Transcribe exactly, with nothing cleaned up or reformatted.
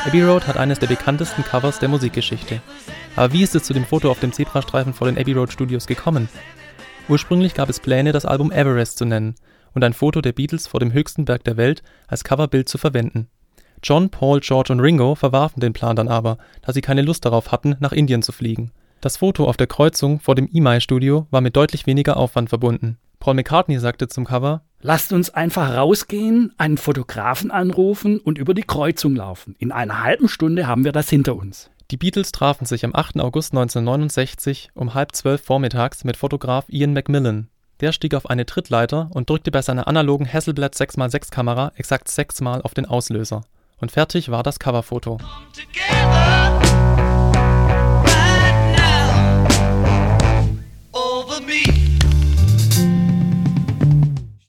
Abbey Road hat eines der bekanntesten Covers der Musikgeschichte. Aber wie ist es zu dem Foto auf dem Zebrastreifen vor den Abbey Road Studios gekommen? Ursprünglich gab es Pläne, das Album Everest zu nennen und ein Foto der Beatles vor dem höchsten Berg der Welt als Coverbild zu verwenden. John, Paul, George und Ringo verwarfen den Plan dann aber, da sie keine Lust darauf hatten, nach Indien zu fliegen. Das Foto auf der Kreuzung vor dem E M I-Studio war mit deutlich weniger Aufwand verbunden. Paul McCartney sagte zum Cover: Lasst uns einfach rausgehen, einen Fotografen anrufen und über die Kreuzung laufen. In einer halben Stunde haben wir das hinter uns. Die Beatles trafen sich am achten August neunzehnhundertneunundsechzig um halb zwölf vormittags mit Fotograf Ian McMillan. Der stieg auf eine Trittleiter und drückte bei seiner analogen Hasselblad sechs mal sechs Kamera exakt sechsmal auf den Auslöser. Und fertig war das Coverfoto.